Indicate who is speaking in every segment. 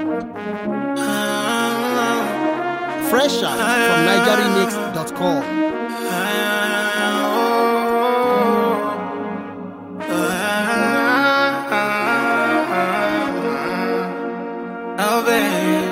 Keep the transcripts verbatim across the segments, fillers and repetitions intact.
Speaker 1: Fresh out from niger remix dot com.
Speaker 2: Oh, babe.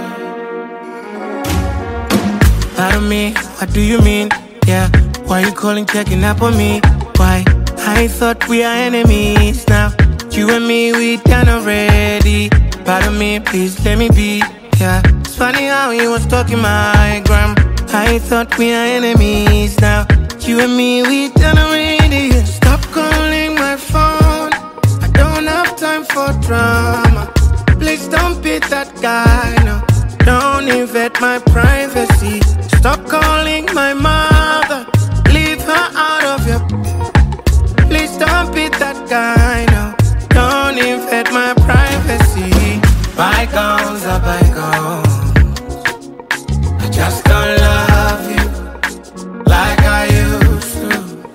Speaker 2: Pardon me, what do you mean? Yeah, why you calling, checking up on me? Why? I thought we are enemies. Now, you and me, we done already. Pardon me, please let me be. Yeah, it's funny how he was talking my gram. I thought we are enemies. Now, you and me, we done already. Stop calling my phone. I don't have time for drama. Please don't be that guy, no. Don't invade my privacy. Stop calling my mother. Leave her out of your... Please don't be that guy, no. Don't invade my privacy. Bygones are bygones. I just don't love you like I used to.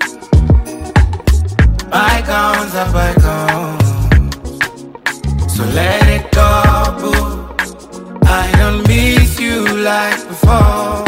Speaker 2: Bygones are bygones. So let it go, boo. I don't miss you like before.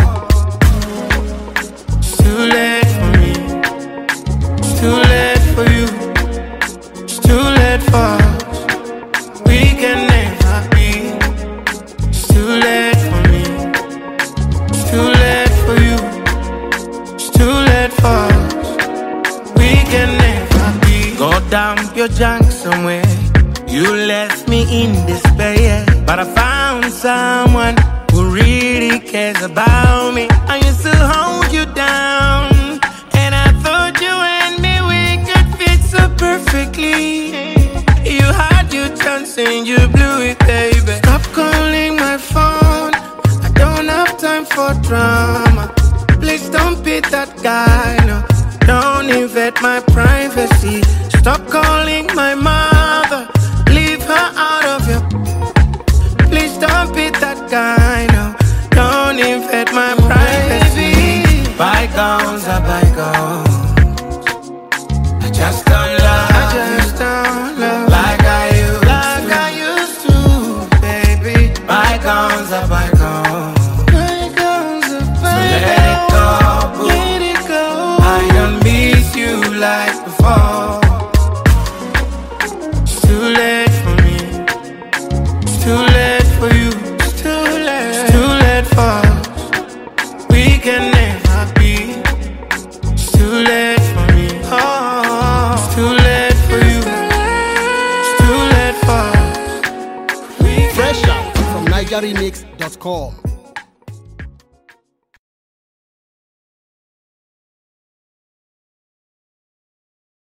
Speaker 2: It's too late for me. It's too late for you. It's too late for us. We can never be. It's too late for me. It's too late for you. It's too late for us. We can never be. Go dump your junk somewhere. You left me in despair, but I found someone who really cares about me. I used to hold you down, and I thought you and me, we could fit so perfectly. You had your chance and you blew it, baby. Stop calling my phone. I don't have time for drama. Please don't be that guy, no. Don't invade my privacy. Stop calling my mother. Leave her out of your... Please don't be that guy, no. Don't invade my privacy. Bygones are bygones. I just don't love I just don't love like I used like to. I used to, baby. Bygones are bygones. Bygones are bygones. So let it go, boo. Let it go. I don't miss you like before. It's too late for me. It's too late for you. It's too late. It's too late for us. We can never be. It's too late for me. Oh, it's too late for you. It's too late for us. We
Speaker 1: Fresh out from niger remix dot com.